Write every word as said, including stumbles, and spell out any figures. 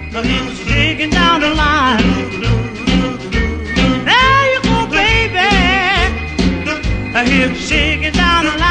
He's shaking down the line. There you go, baby. He's shaking down the line.